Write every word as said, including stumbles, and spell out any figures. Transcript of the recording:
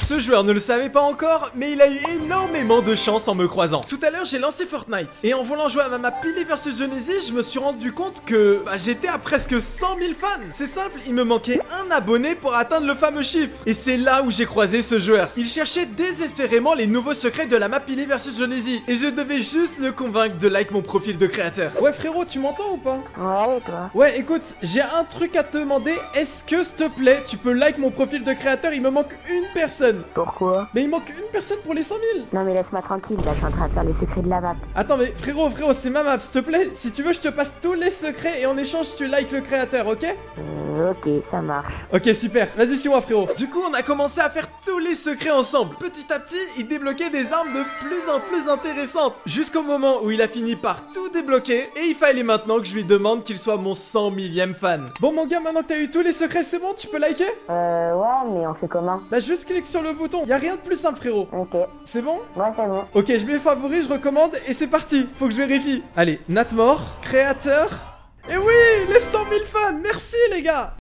Ce joueur ne le savait pas encore, mais il a eu énormément de chance en me croisant. Tout à l'heure, j'ai lancé Fortnite. Et en voulant jouer à ma map Pili versus Genesis, je me suis rendu compte que bah, j'étais à presque cent mille fans. C'est simple, il me manquait un abonné pour atteindre le fameux chiffre. Et c'est là où j'ai croisé ce joueur. Il cherchait désespérément les nouveaux secrets de la map Pili versus Genesis. Et je devais juste le convaincre de like mon profil de créateur. Ouais frérot, tu m'entends ou pas? Ouais, et toi? Ouais, écoute, j'ai un truc à te demander. Est-ce que, s'il te plaît, tu peux like mon profil de créateur? Il me manque une personne. Pourquoi? Mais il manque une personne pour les cent mille. Non mais laisse-moi tranquille, là je suis en train de faire les secrets de la map. Attends, mais frérot, frérot, c'est ma map, s'il te plaît. Si tu veux, je te passe tous les secrets et en échange, tu likes le créateur, ok? Euh, ok, ça marche. Ok, super. Vas-y, suis-moi, frérot. Du coup, on a commencé à faire tous les secrets ensemble. Petit à petit, il débloquait des armes de plus en plus intéressantes. Jusqu'au moment où il a fini par tout débloquer. Et il fallait maintenant que je lui demande qu'il soit mon cent millième fan. Bon, mon gars, maintenant que t'as eu tous les secrets, c'est bon, tu peux liker? Euh, ouais, mais on fait comment? Bah, juste clique sur le bouton. Y a rien de plus simple, frérot. Ok. C'est bon? Ouais, c'est bon. Ok, je mets favori, je recommande et c'est parti. Faut que je vérifie. Allez, Natmore, créateur. Et oui, les cent mille fans. Merci, les gars.